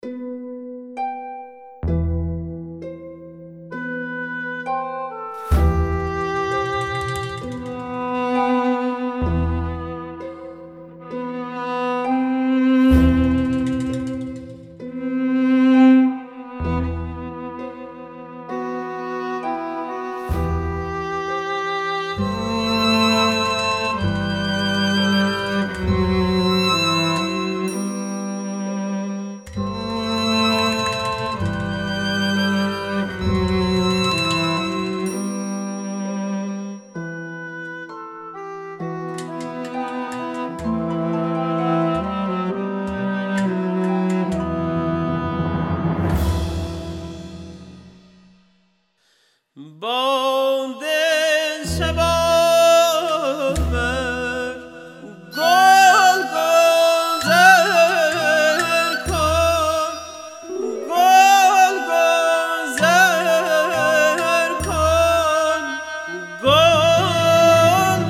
باد شبا بر گل گذر کن، گل گذر کن، گل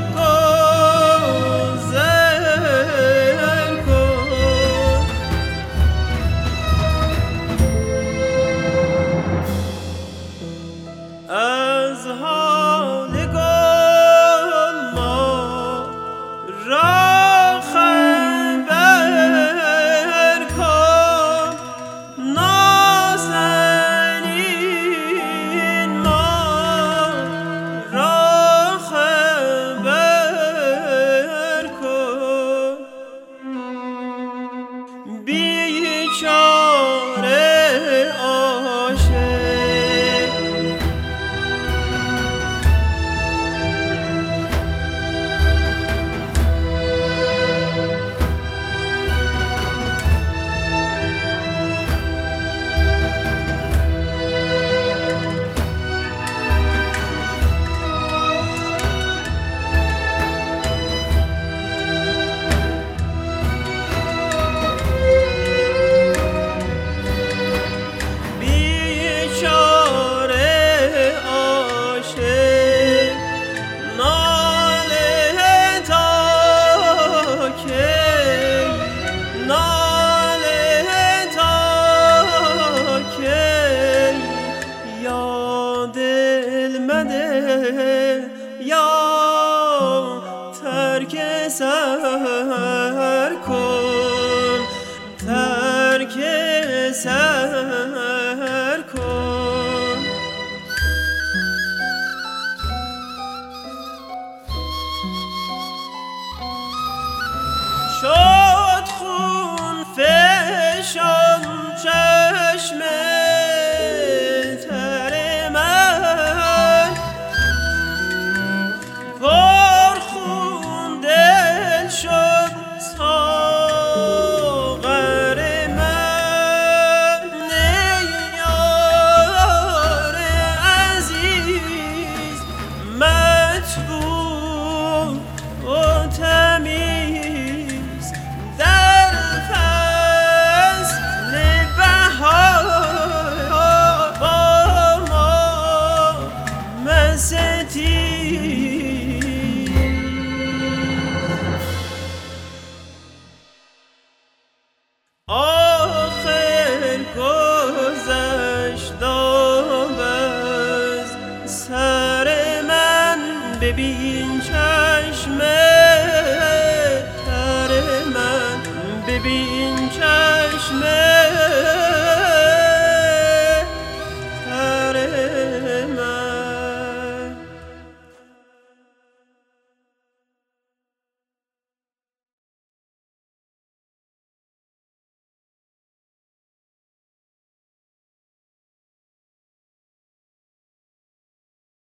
گذر کن. از حال گل ما را خبر کن، نازنین ما را خبر کن. بیچاره عاشق یا ترک سر کن، ترک سر کن. شد خون فشان چشم آخر گذشت آب از سر من، ببین